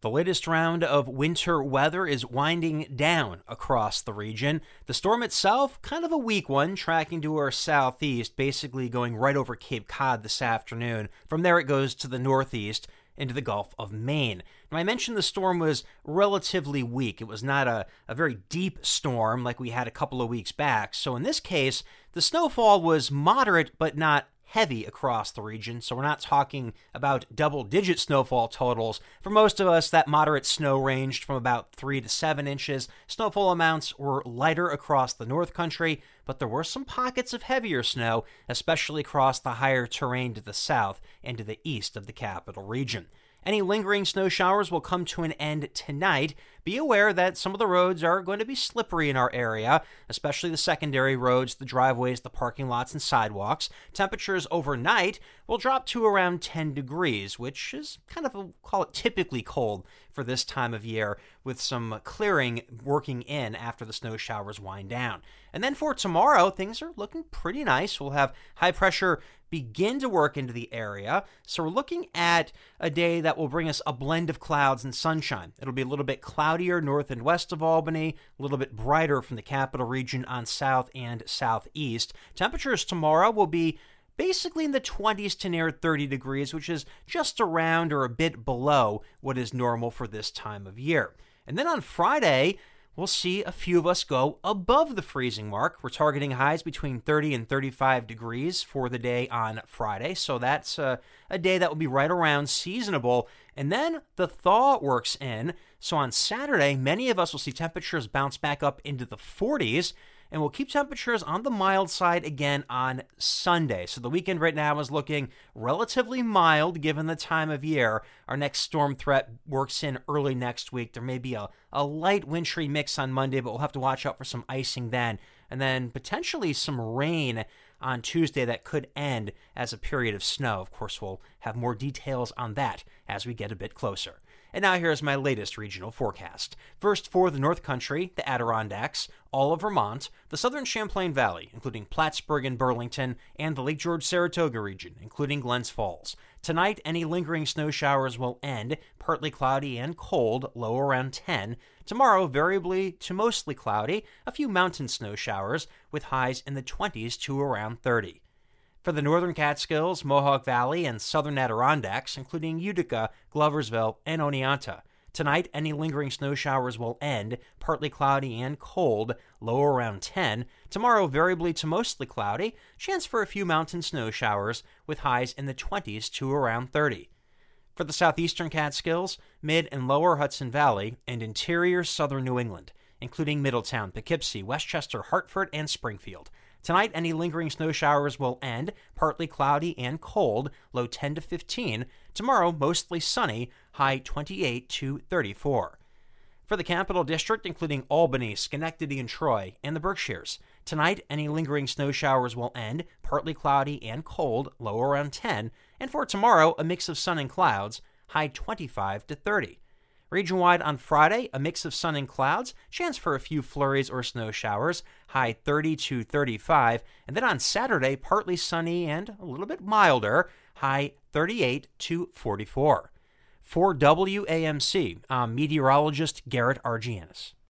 The latest round of winter weather is winding down across the region. The storm itself, kind of a weak one, tracking to our southeast, basically going right over Cape Cod this afternoon. From there it goes to the northeast into the Gulf of Maine. Now, I mentioned the storm was relatively weak. It was not a very deep storm like we had a couple of weeks back. So in this case, the snowfall was moderate but not heavy across the region, so we're not talking about double-digit snowfall totals. For most of us, that moderate snow ranged from about 3 to 7 inches. Snowfall amounts were lighter across the North Country, but there were some pockets of heavier snow, especially across the higher terrain to the south and to the east of the capital region. Any lingering snow showers will come to an end tonight. Be aware that some of the roads are going to be slippery in our area, especially the secondary roads, the driveways, the parking lots, and sidewalks. Temperatures overnight will drop to around 10 degrees, which is kind of, call it typically cold for this time of year, with some clearing working in after the snow showers wind down. And then for tomorrow, things are looking pretty nice. We'll have high pressure begin to work into the area. So we're looking at a day that will bring us a blend of clouds and sunshine. It'll be a little bit cloudier north and west of Albany, a little bit brighter from the capital region on south and southeast. Temperatures tomorrow will be basically in the 20s to near 30 degrees, which is just around or a bit below what is normal for this time of year. And then on Friday, we'll see a few of us go above the freezing mark. We're targeting highs between 30 and 35 degrees for the day on Friday, so that's a day that will be right around seasonable. And then the thaw works in, so on Saturday, many of us will see temperatures bounce back up into the 40s, and we'll keep temperatures on the mild side again on Sunday. So the weekend right now is looking relatively mild given the time of year. Our next storm threat works in early next week. There may be a light wintry mix on Monday, but we'll have to watch out for some icing then. And then potentially some rain on Tuesday that could end as a period of snow. Of course, we'll have more details on that as we get a bit closer. And now here's my latest regional forecast. First, for the North Country, the Adirondacks, all of Vermont, the southern Champlain Valley, including Plattsburgh and Burlington, and the Lake George-Saratoga region, including Glens Falls. Tonight, any lingering snow showers will end, partly cloudy and cold, low around 10. Tomorrow, variably to mostly cloudy, a few mountain snow showers, with highs in the 20s to around 30. For the northern Catskills, Mohawk Valley, and southern Adirondacks, including Utica, Gloversville, and Oneonta. Tonight, any lingering snow showers will end, partly cloudy and cold, low around 10. Tomorrow, variably to mostly cloudy, chance for a few mountain snow showers, with highs in the 20s to around 30. For the southeastern Catskills, mid and lower Hudson Valley, and interior southern New England, including Middletown, Poughkeepsie, Westchester, Hartford, and Springfield. Tonight, any lingering snow showers will end, partly cloudy and cold, low 10 to 15. Tomorrow, mostly sunny, high 28 to 34. For the Capital District, including Albany, Schenectady, and Troy, and the Berkshires. Tonight, any lingering snow showers will end, partly cloudy and cold, low around 10. And for tomorrow, a mix of sun and clouds, high 25 to 30. Region-wide on Friday, a mix of sun and clouds, chance for a few flurries or snow showers, high 30 to 35, and then on Saturday, partly sunny and a little bit milder, high 38 to 44. For WAMC, I'm meteorologist Garrett Argianis.